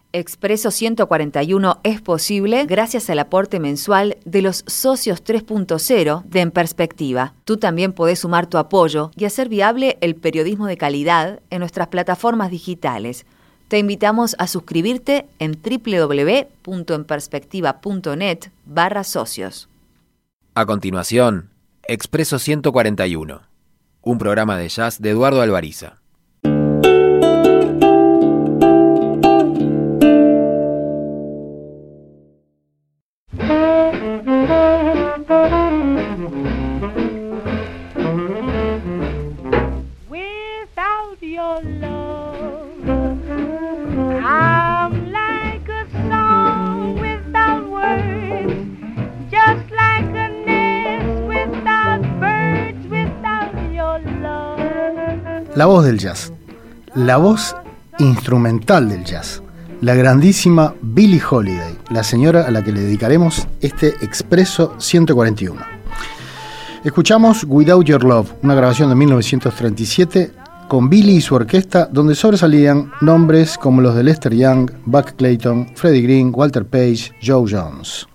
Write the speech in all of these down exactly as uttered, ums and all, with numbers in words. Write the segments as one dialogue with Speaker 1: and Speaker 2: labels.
Speaker 1: Expreso ciento cuarenta y uno es posible gracias al aporte mensual de los socios tres punto cero de En Perspectiva. Tú también podés sumar tu apoyo y hacer viable el periodismo de calidad en nuestras plataformas digitales. Te invitamos a suscribirte en doble u doble u doble u punto en perspectiva punto net barra socios.
Speaker 2: A continuación, Expreso ciento cuarenta y uno, un programa de jazz de Eduardo Alvariza.
Speaker 3: La voz del jazz, la voz instrumental del jazz, la grandísima Billie Holiday, la señora a la que le dedicaremos este Expreso ciento cuarenta y uno. Escuchamos Without Your Love, una grabación de mil novecientos treinta y siete con Billie y su orquesta, donde sobresalían nombres como los de Lester Young, Buck Clayton, Freddie Green, Walter Page, Joe Jones.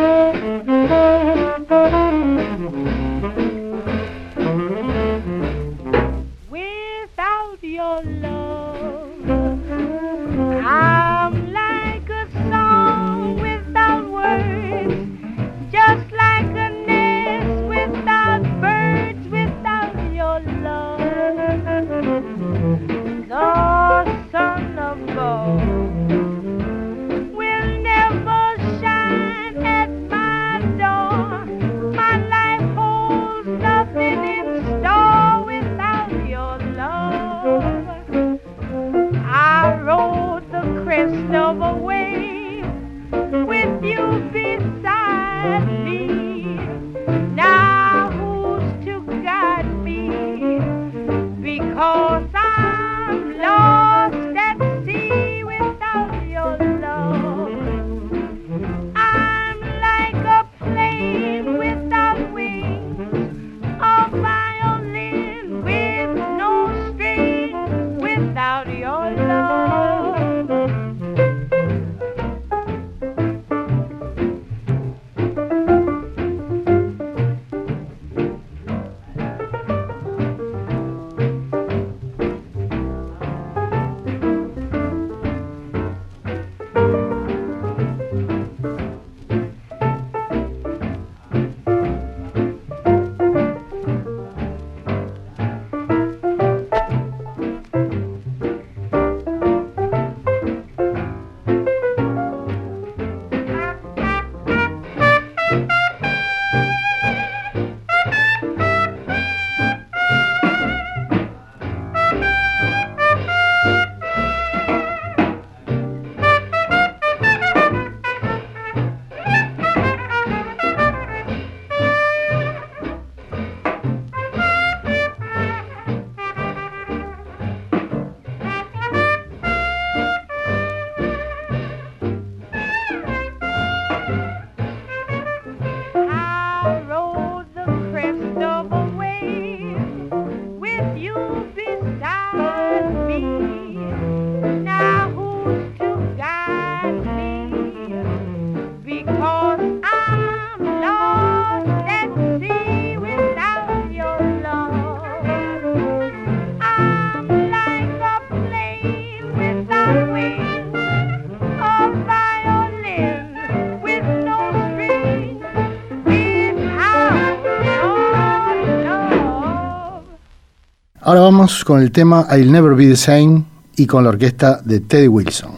Speaker 3: Ahora vamos con el tema I'll Never Be the Same y con la orquesta de Teddy Wilson.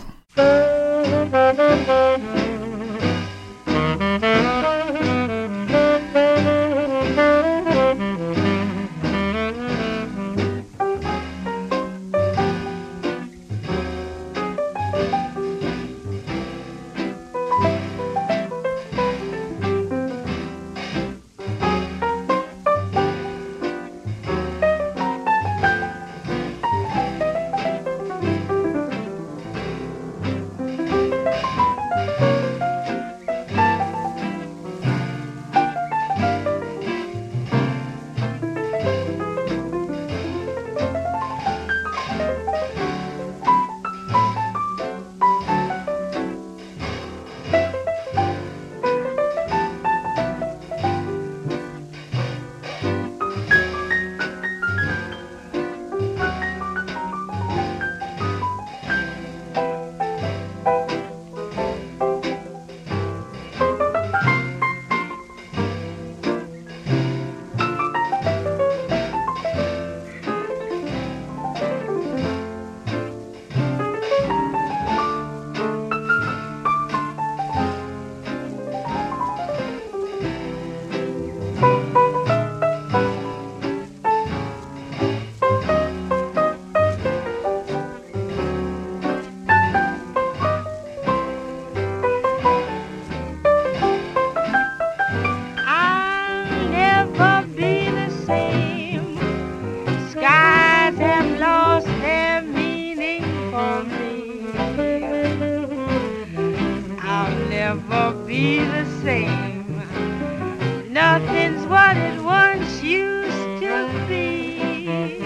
Speaker 4: never be the same. Nothing's what it once used to be.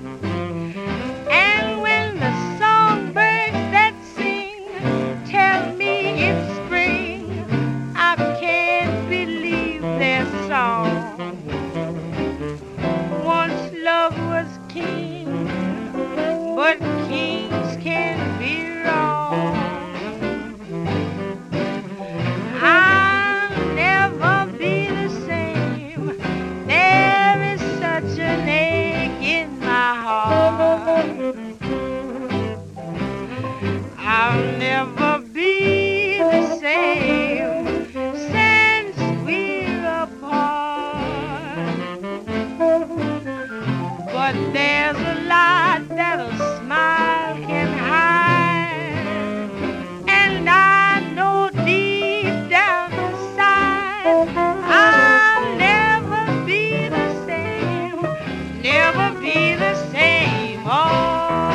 Speaker 4: And when the songbirds that sing tell me it's spring, I can't believe their song. Once love was king, but kings can be wrong. I'll never be the same. There is such an ache in my heart. I'll never be the same since we're apart. But there's a lot that a smile can hide, and I know deep down inside I'll never be the same, never be the same. Oh,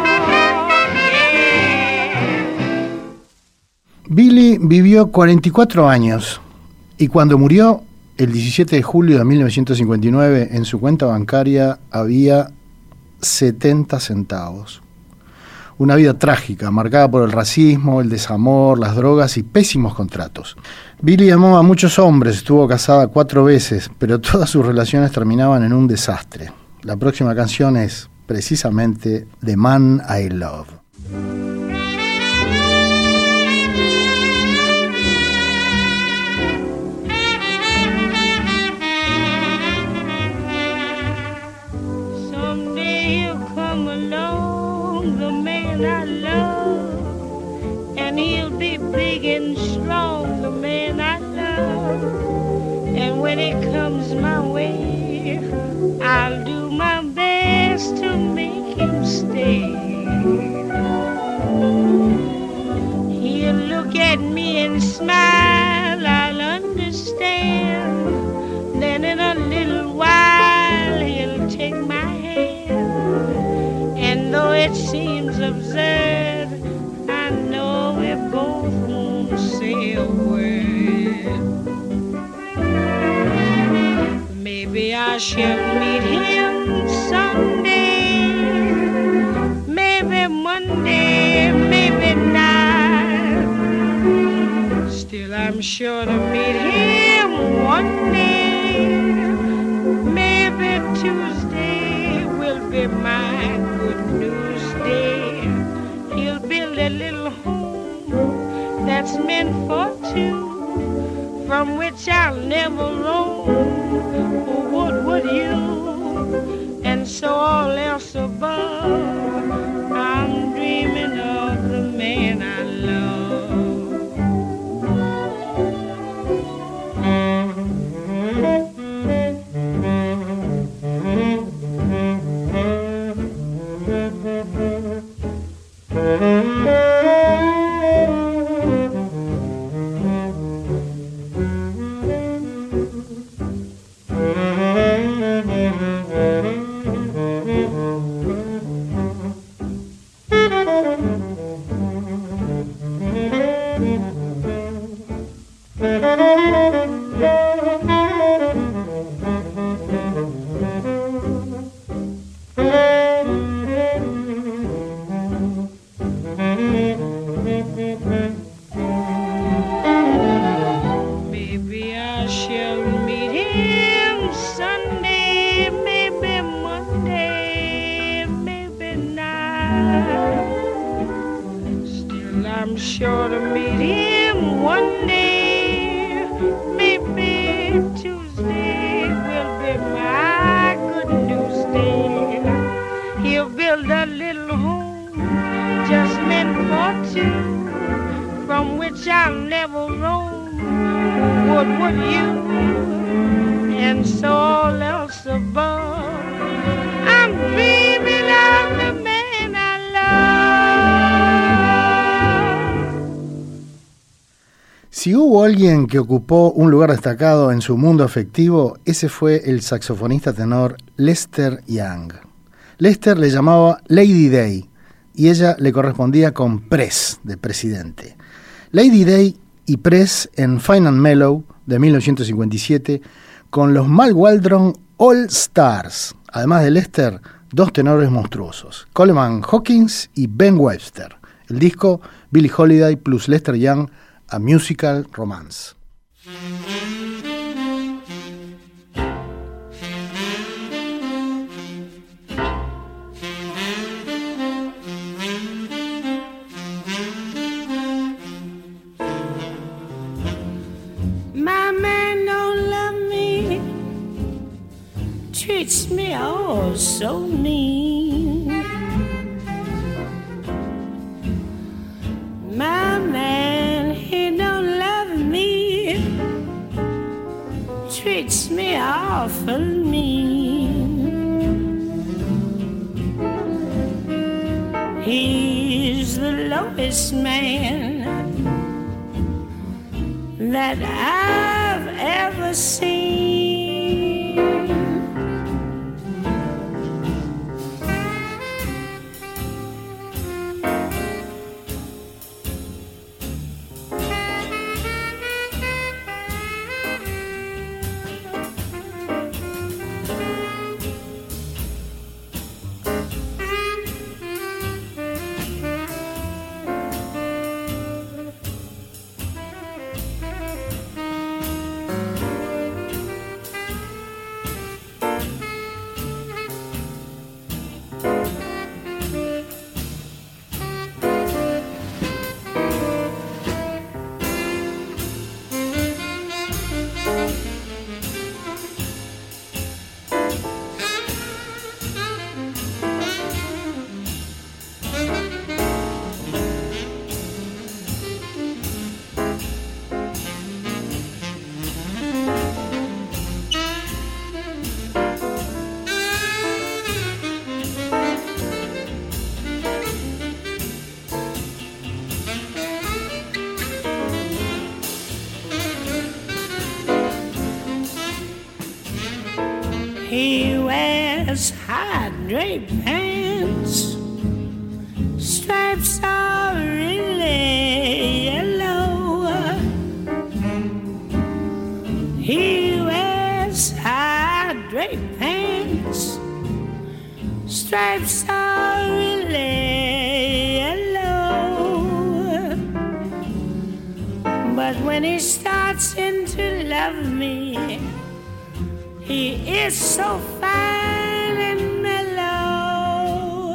Speaker 4: yeah.
Speaker 3: Billy vivió cuarenta y cuatro años y cuando murió el diecisiete de julio de mil novecientos cincuenta y nueve en su cuenta bancaria había setenta centavos. Una vida trágica, marcada por el racismo, el desamor, las drogas y pésimos contratos. Billy amó a muchos hombres, estuvo casada cuatro veces, pero todas sus relaciones terminaban en un desastre. La próxima canción es precisamente The Man I Love.
Speaker 4: I love, and he'll be big and strong, the man I love. And when it comes my way, I'll do my best to make him stay. He'll look at me and smile, I'll understand. Then in a little while he'll take my hand, and though it seems absurd, I know we both won't say a word. Maybe I shall meet him someday, maybe Monday, maybe not. Still I'm sure to meet him one day. Maybe Tuesday will be my good news day. He'll build a little home that's meant for two, from which I'll never roam. Oh, what would you? And so all else above, I'm dreaming of the man I love.
Speaker 3: Si hubo alguien que ocupó un lugar destacado en su mundo afectivo, ese fue el saxofonista tenor Lester Young. Lester le llamaba Lady Day y ella le correspondía con Pres, de presidente. Lady Day y Press en Fine and Mellow de mil novecientos cincuenta y siete con los Mal Waldron All Stars. Además de Lester, dos tenores monstruosos, Coleman Hawkins y Ben Webster. El disco Billie Holiday plus Lester Young, A Musical Romance.
Speaker 4: My man don't love me, treats me oh so mean. My man, he don't love me, treats me awful mean. He's the lowest man that I've ever seen. He wears high draped pants, stripes are really yellow. He wears high draped pants, stripes are really yellow. But when he starts in to love me, he is so fine and mellow.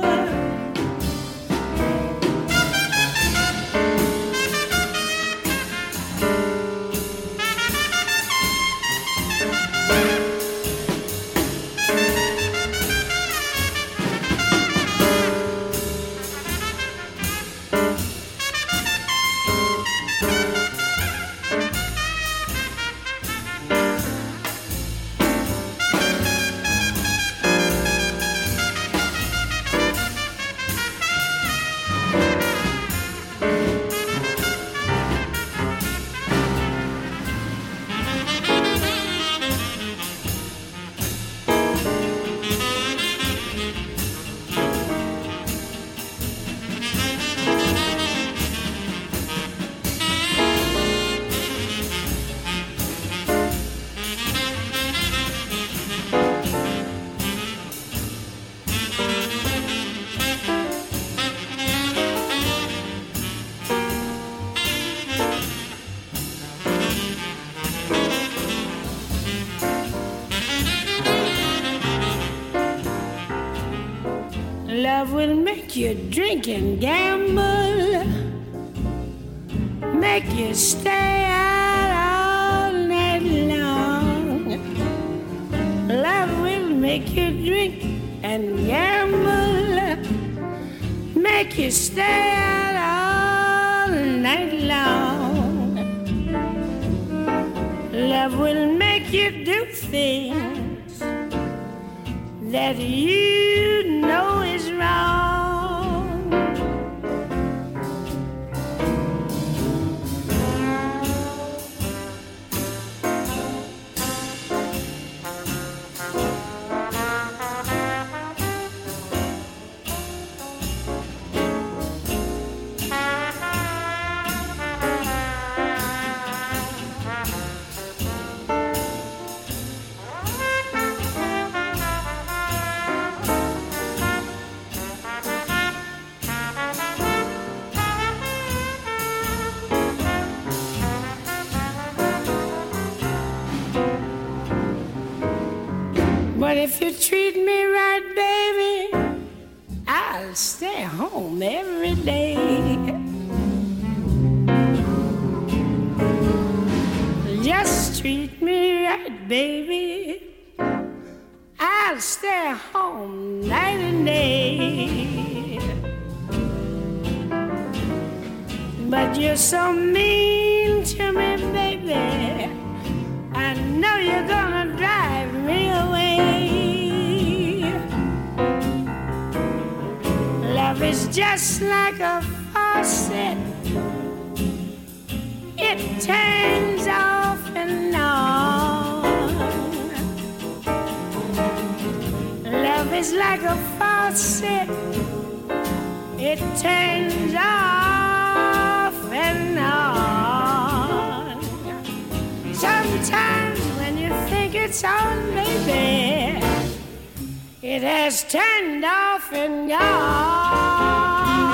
Speaker 4: Love will make you drink and gamble, make you stay out all night long. Love will make you drink and gamble, make you stay out all night long. Love will make you do things that you know is wrong. But if you treat me right, baby, I'll stay home every day. Just treat me right, baby, I'll stay home night and day. But you're so mean to me, baby, I know you're gonna drive me away. Love is just like a faucet, it turns off and on. Love is like a faucet, it turns off and on. Sometimes when you think it's on, baby, it has turned off and gone.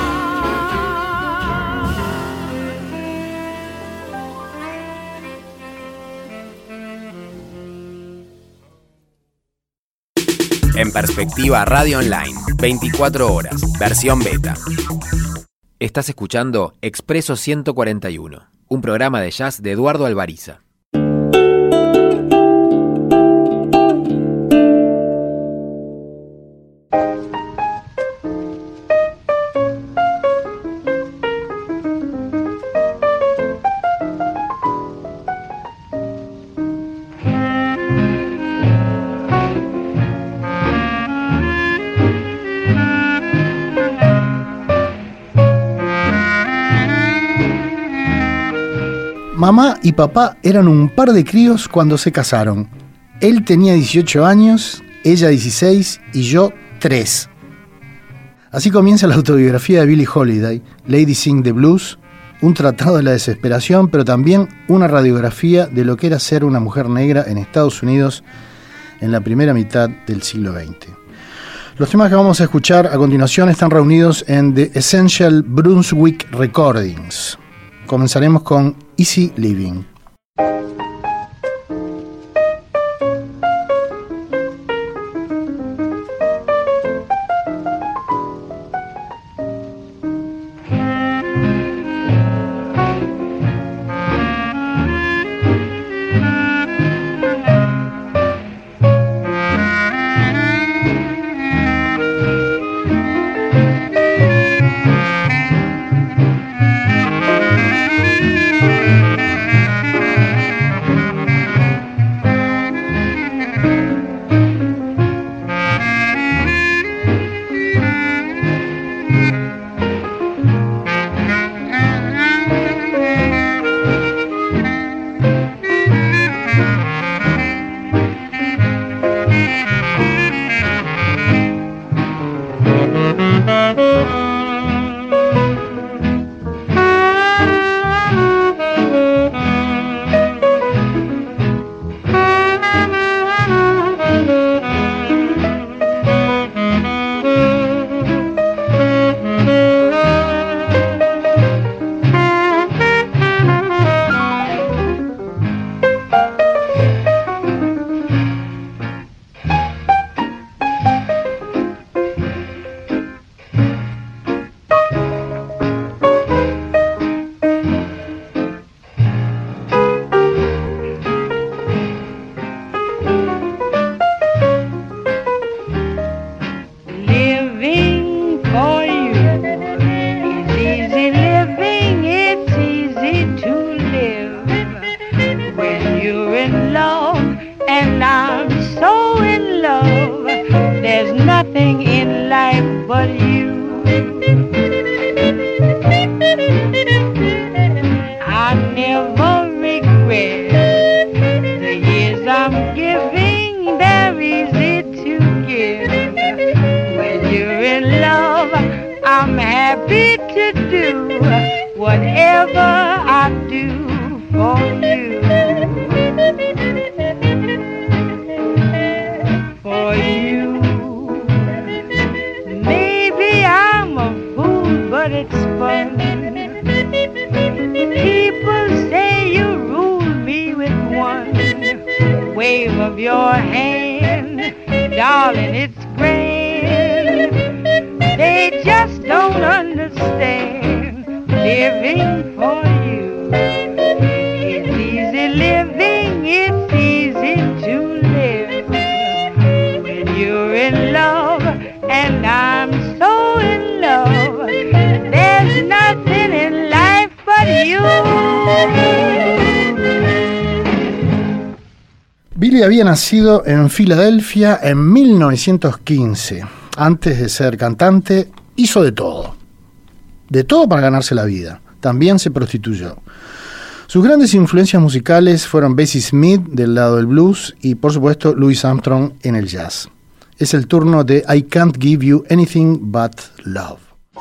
Speaker 2: En Perspectiva Radio Online, veinticuatro horas, versión beta. Estás escuchando Expreso ciento cuarenta y uno, un programa de jazz de Eduardo Alvariza.
Speaker 3: Mamá y papá eran un par de críos cuando se casaron. Él tenía dieciocho años, ella dieciséis y yo tres. Así comienza la autobiografía de Billie Holiday, Lady Sing the Blues, un tratado de la desesperación, pero también una radiografía de lo que era ser una mujer negra en Estados Unidos en la primera mitad del siglo veinte. Los temas que vamos a escuchar a continuación están reunidos en The Essential Brunswick Recordings. Comenzaremos con Easy Living.
Speaker 4: Wave of your hand, darling, it's grand. They just don't understand living for you. It's easy living, it's easy to live when you're in love, and I'm so in love. There's nothing in life but you.
Speaker 3: Billy había nacido en Filadelfia en mil novecientos quince. Antes de ser cantante, hizo de todo. De todo para ganarse la vida. También se prostituyó. Sus grandes influencias musicales fueron Bessie Smith del lado del blues y, por supuesto, Louis Armstrong en el jazz. Es el turno de I Can't Give You Anything But Love.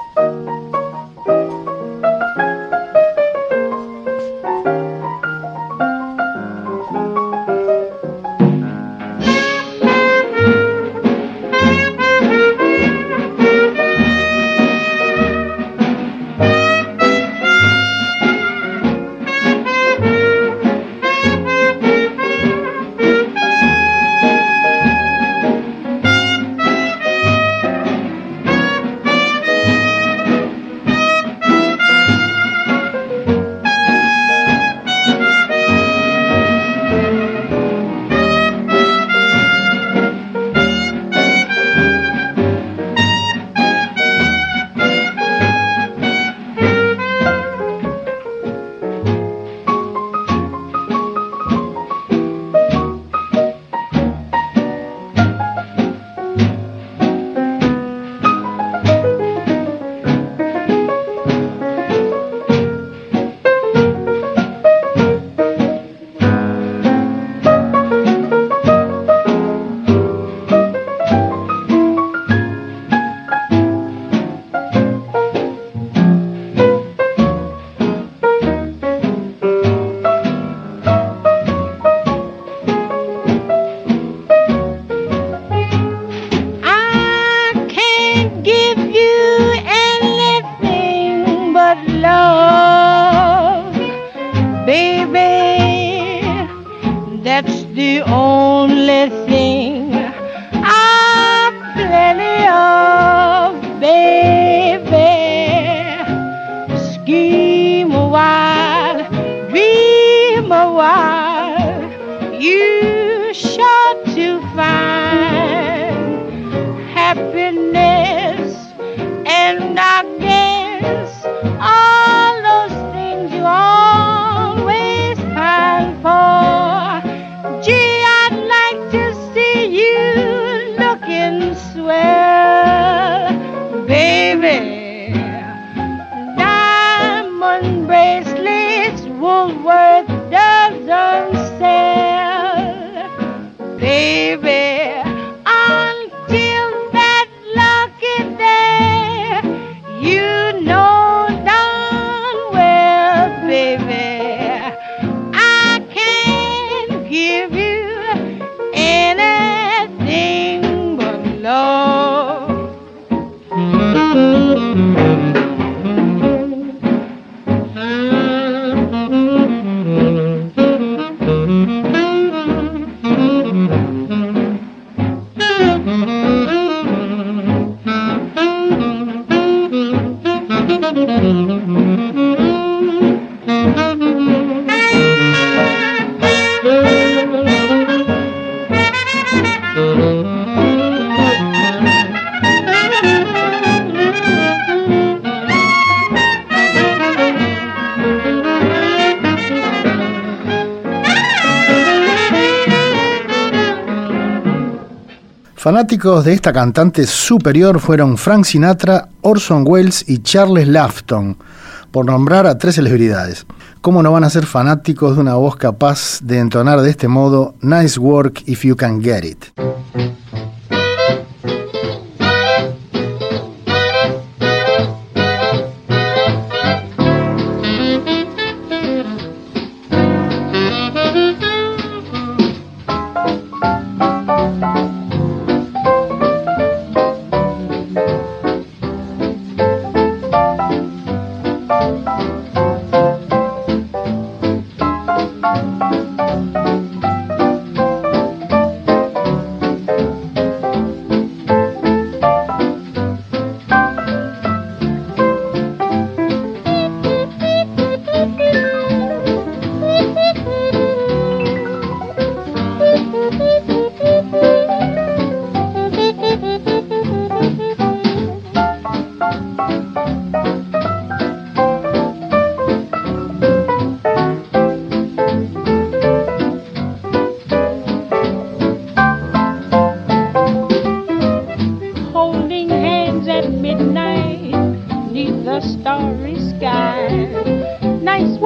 Speaker 3: Fanáticos de esta cantante superior fueron Frank Sinatra, Orson Welles y Charles Laughton, por nombrar a tres celebridades. ¿Cómo no van a ser fanáticos de una voz capaz de entonar de este modo "Nice work if you can get it"?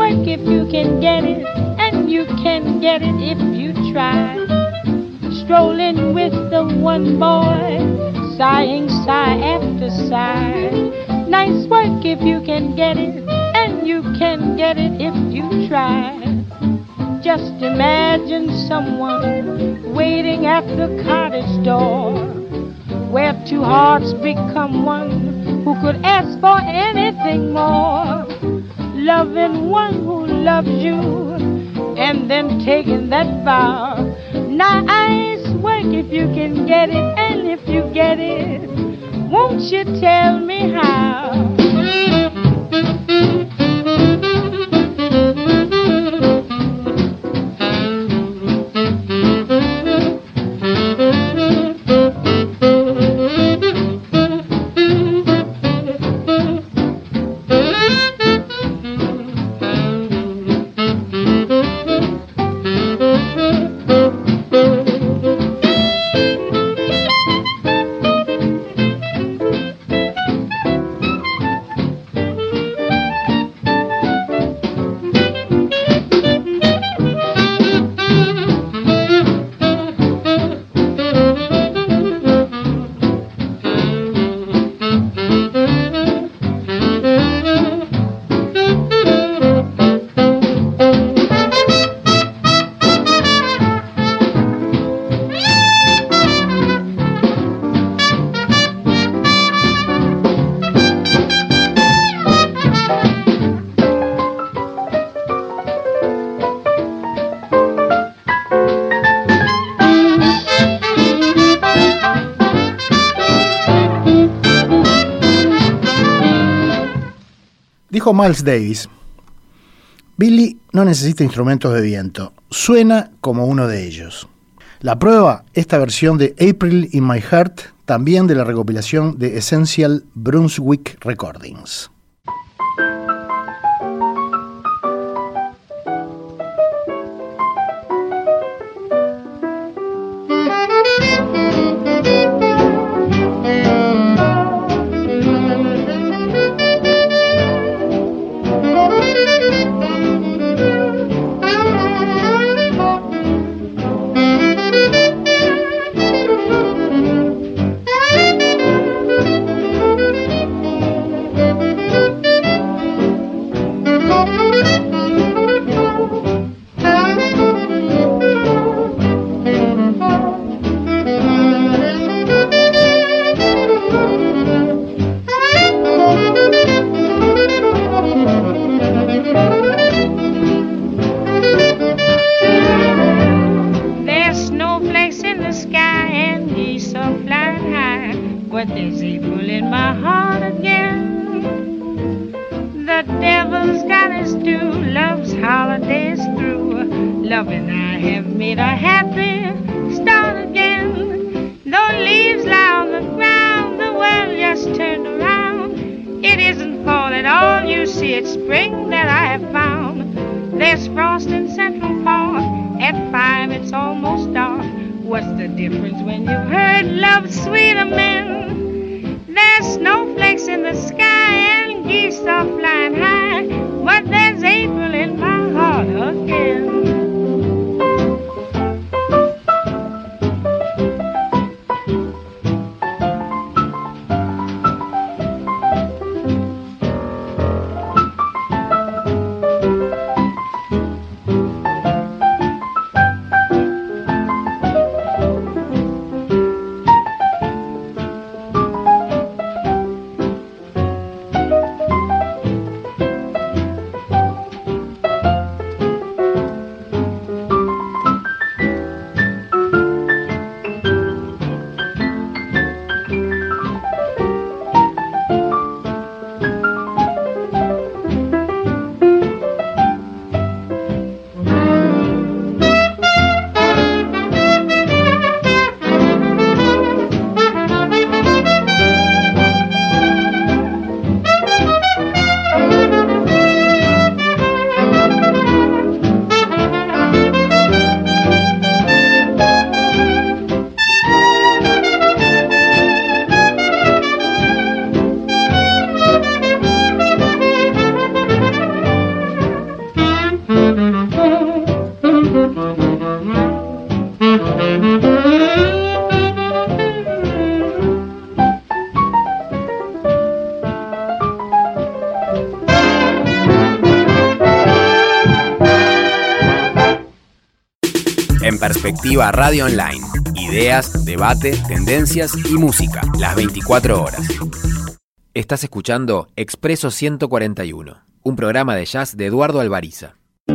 Speaker 4: work if you can get it, and you can get it if you try. Strolling with the one boy, sighing sigh after sigh. Nice work if you can get it, and you can get it if you try. Just imagine someone waiting at the cottage door, where two hearts become one, who could ask for anything more. Loving one who loves you, and then taking that vow. Nice work if you can get it, and if you get it, won't you tell me how?
Speaker 3: Dijo Miles Davis, Billy no necesita instrumentos de viento, suena como uno de ellos. La prueba, esta versión de April in My Heart, también de la recopilación de Essential Brunswick Recordings.
Speaker 2: Perspectiva Radio Online. Ideas, debate, tendencias y música, las veinticuatro horas. Estás escuchando Expreso ciento cuarenta y uno, un programa de jazz de Eduardo Alvariza.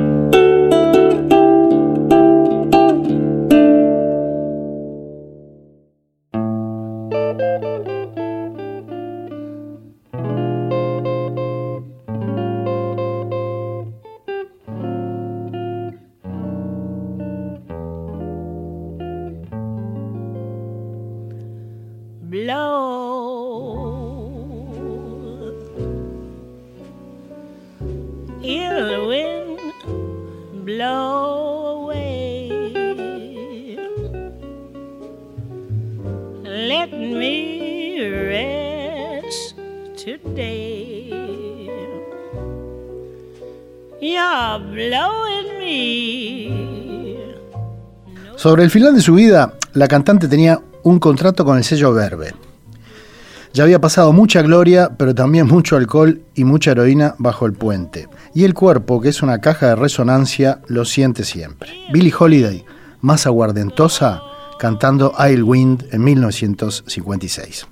Speaker 3: Sobre el final de su vida, la cantante tenía un contrato con el sello Verve. Ya había pasado mucha gloria, pero también mucho alcohol y mucha heroína bajo el puente. Y el cuerpo, que es una caja de resonancia, lo siente siempre. Billie Holiday, más aguardentosa, cantando I'll Wind en mil novecientos cincuenta y seis.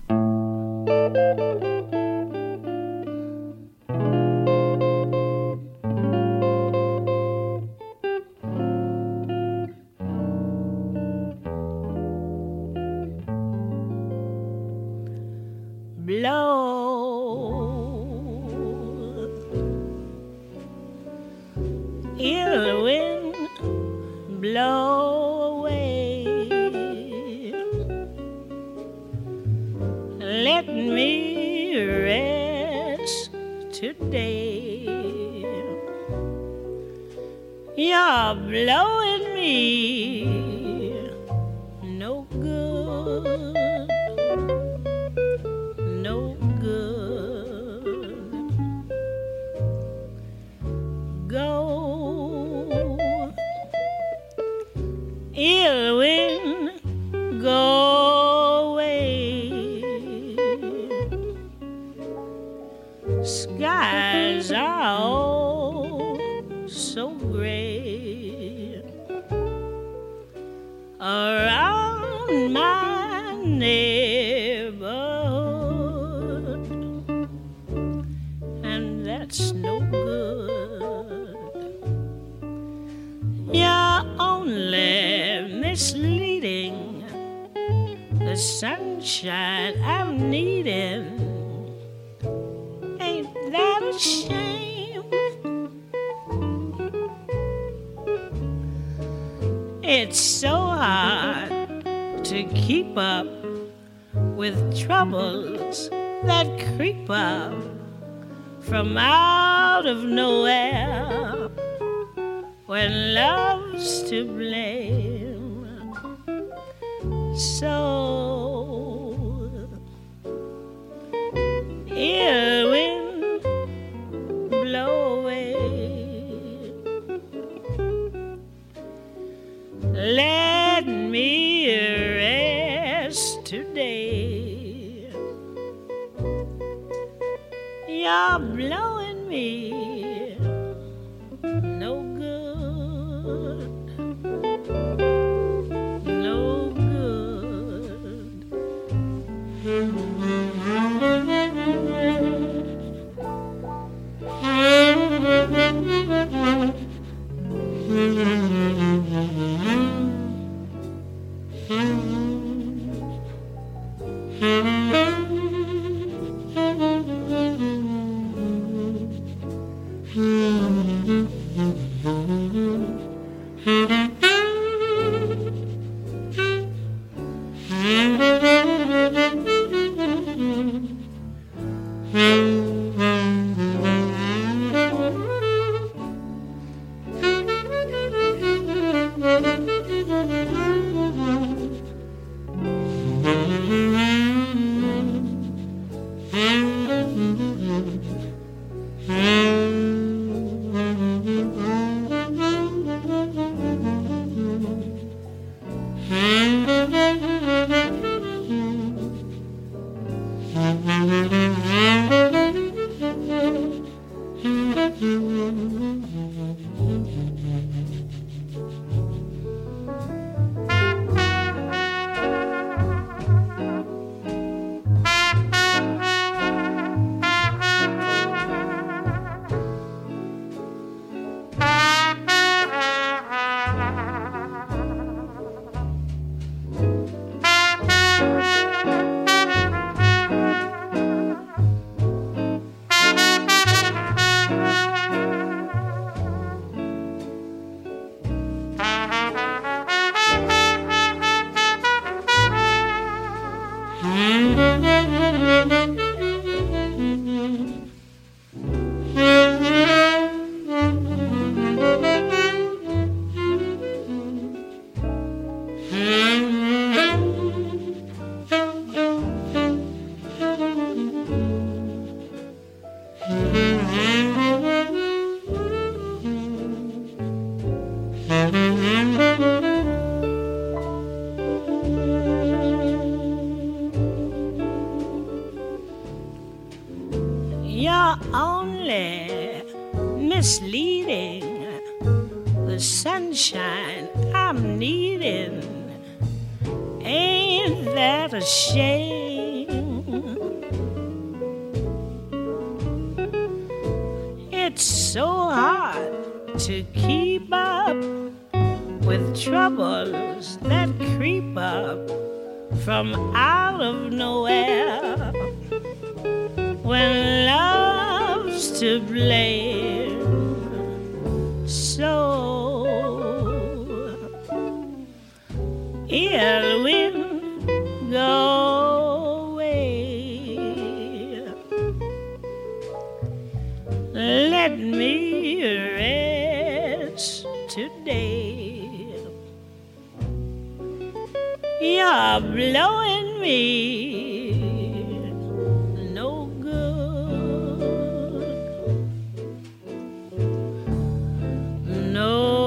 Speaker 4: It's so hard to keep up with troubles that creep up from out of nowhere when love's to blame. So, ill wind, blow away. Let me rest today. You're blowing me no good, no good. the sunshine I'm needing. Ain't that a shame? It's so hard to keep up with troubles that creep up from out of nowhere. When love's to blame, so ill wind go away. Let me rest today. You're blowing me no good, no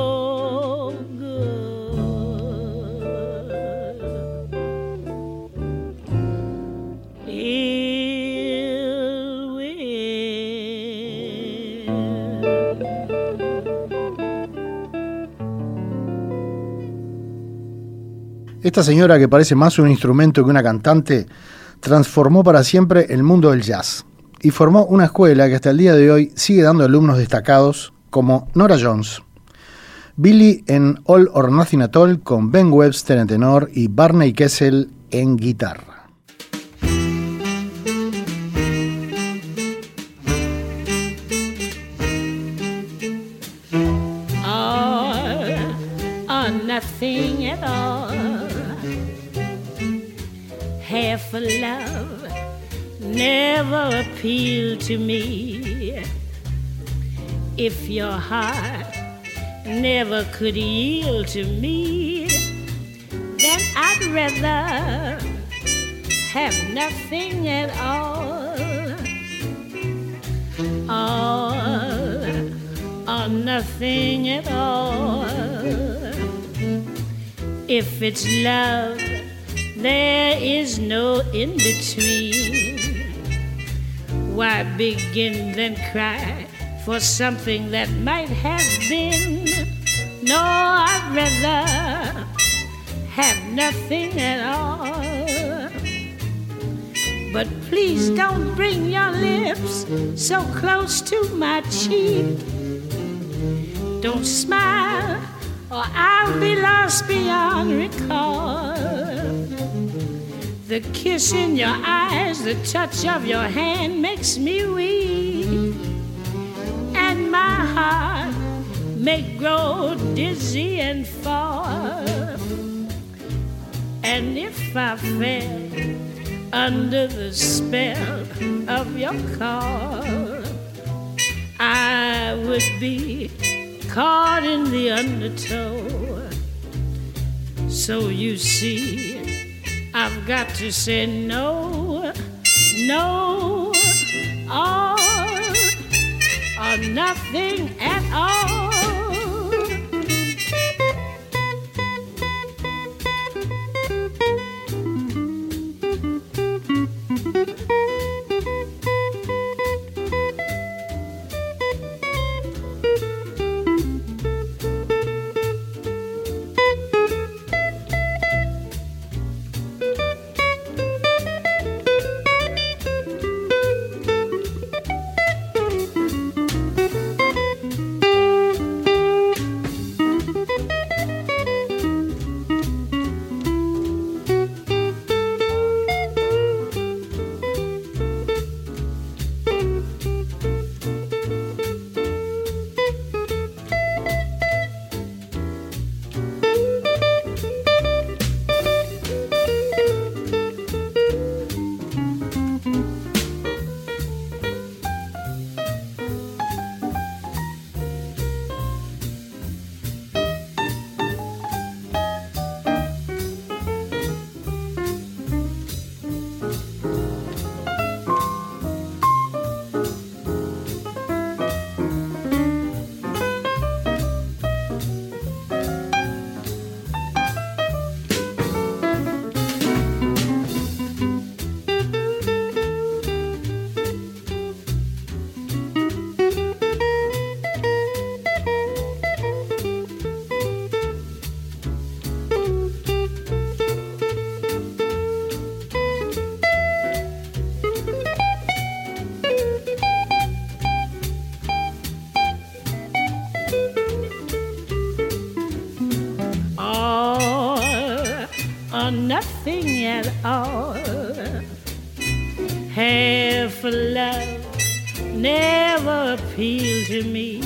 Speaker 3: Esta señora, que parece más un instrumento que una cantante, transformó para siempre el mundo del jazz y formó una escuela que hasta el día de hoy sigue dando alumnos destacados como Nora Jones. Billie en All or Nothing at All con Ben Webster en tenor y Barney Kessel en guitarra.
Speaker 4: All or nothing at all. Half a love never appealed to me. If your heart never could yield to me, then I'd rather have nothing at all. All or nothing at all. If it's love, there is no in-between. Why begin then cry for something that might have been? No, I'd rather have nothing at all. But please don't bring your lips so close to my cheek. Don't smile or I'll be lost beyond recall. The kiss in your eyes, the touch of your hand makes me weak, and my heart may grow dizzy and fall. And if I fell under the spell of your call, I would be caught in the undertow. So you see, I've got to say no, no, all or nothing at all. All or nothing at all. Half a love never appealed to me.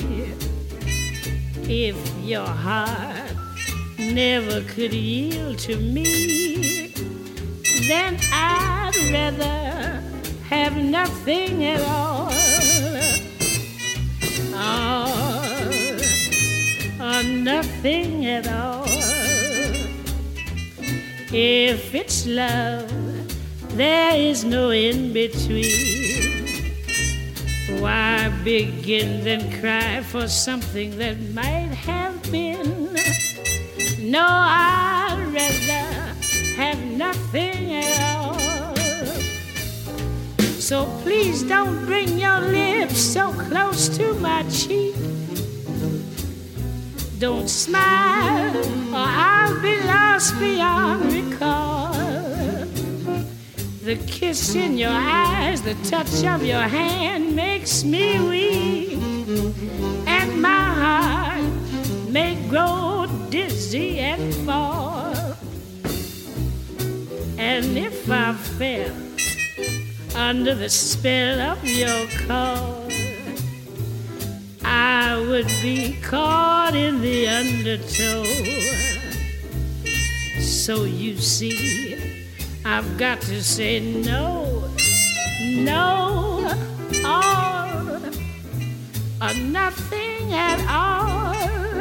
Speaker 4: If your heart never could yield to me, then I'd rather have nothing at all. All or nothing at all. If it's love, there is no in-between. Why begin then cry for something that might have been? No, I'd rather have nothing at all. So please don't bring your lips so close to my cheek. Don't smile or I'll be lost beyond recall. The kiss in your eyes, the touch of your hand makes me weak, and my heart may grow dizzy and fall. And if I fell under the spell of your call, I would be caught in the undertow. So you see, I've got to say no, no, all or nothing at all,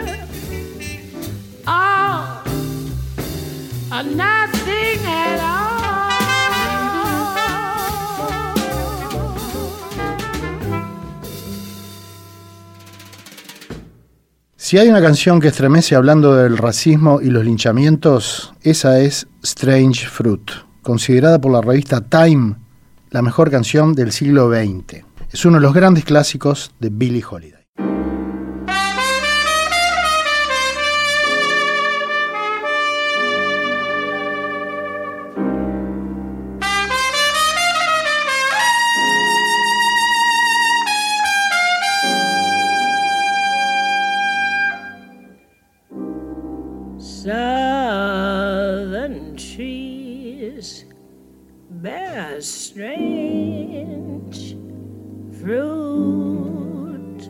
Speaker 4: all or nothing at all.
Speaker 3: Si hay una canción que estremece hablando del racismo y los linchamientos, esa es Strange Fruit, considerada por la revista Time la mejor canción del siglo veinte. Es uno de los grandes clásicos de Billie Holiday.
Speaker 4: Southern trees bear strange fruit,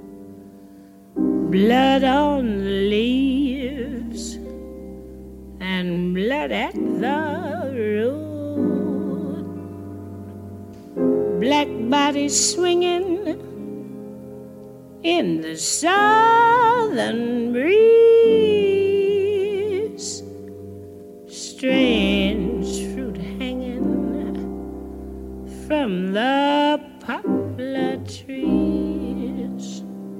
Speaker 4: blood on the leaves and blood at the root, black bodies swinging in the southern breeze, strange fruit hanging from the poplar trees.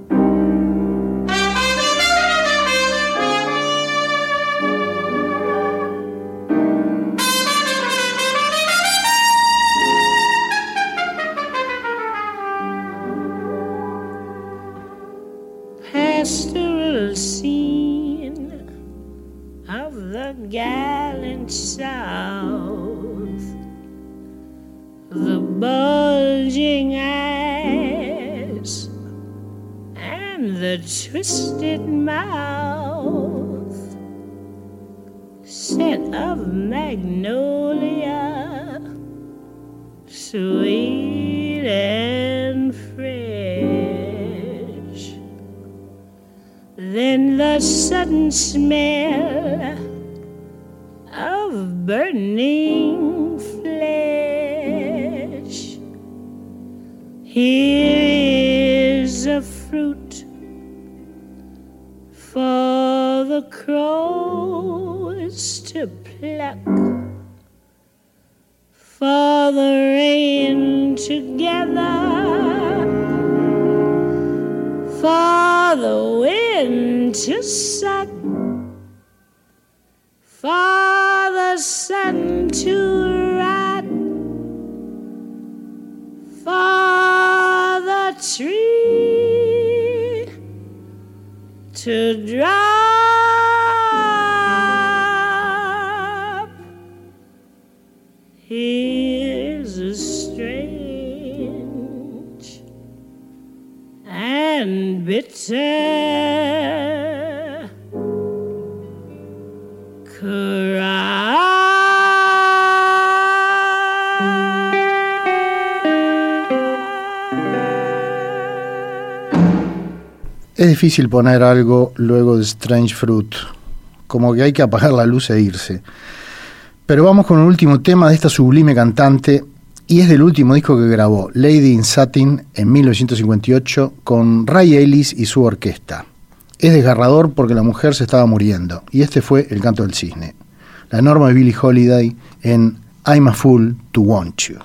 Speaker 4: Pastoral scene of the gallant South, the bulging eyes and the twisted mouth, scent of magnolia, sweet and fresh. Then the sudden smell of burning flesh. Here is a fruit for the crows to pluck, for the rain to gather, for the wind to suck, for the sun to rot, for the tree to drop. Here's a strange and bitter bitter cry.
Speaker 3: Es difícil poner algo luego de Strange Fruit, como que hay que apagar la luz e irse. Pero vamos con el último tema de esta sublime cantante, y es del último disco que grabó, Lady in Satin, en mil novecientos cincuenta y ocho, con Ray Ellis y su orquesta. Es desgarrador porque la mujer se estaba muriendo, y este fue El canto del cisne, la enorme Billie Holiday en I'm a Fool to Want You.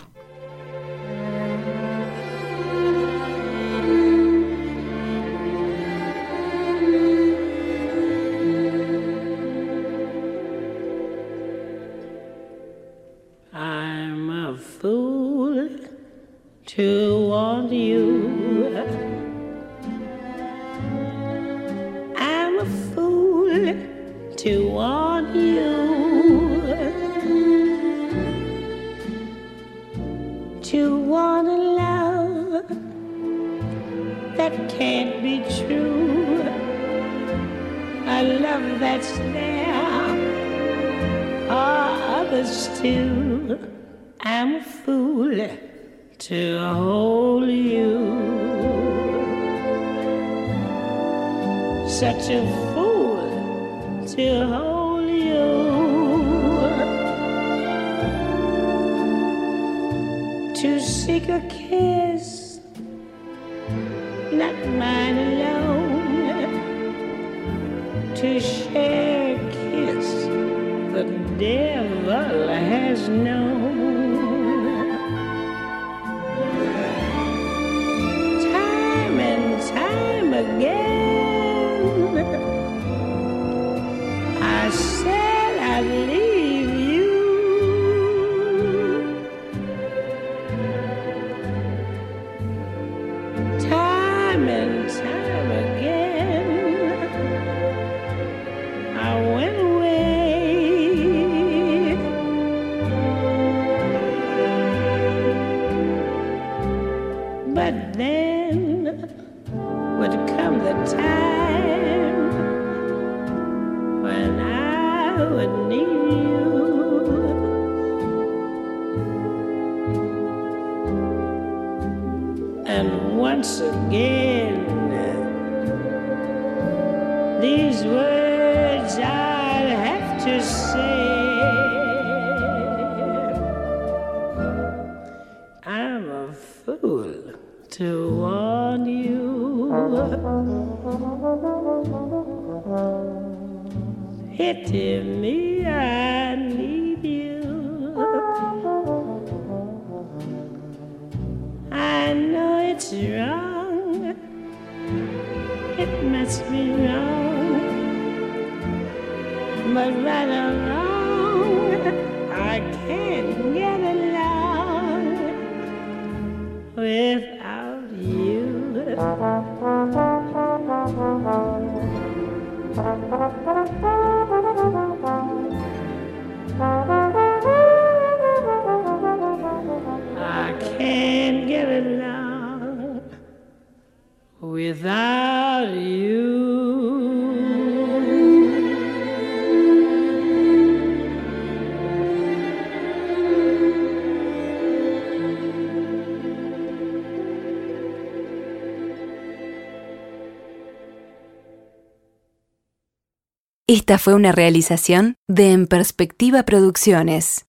Speaker 4: To want you, I'm a fool to want you, to want a love that can't be true, a love that's there for others too. I'm a fool to hold you, such a fool to hold you, to seek a kiss, not mine alone, to share a kiss the devil has known. Again, I said I'd leave you, time and time again, I went away, but then would come the time when I would need you, and once again these words I'd have to say, I'm a fool to want you, pity me, I need you, I know it's wrong, it must be wrong, but right or wrong, I can't get along without you. I can't get along without you.
Speaker 5: Esta fue una realización de En Perspectiva Producciones.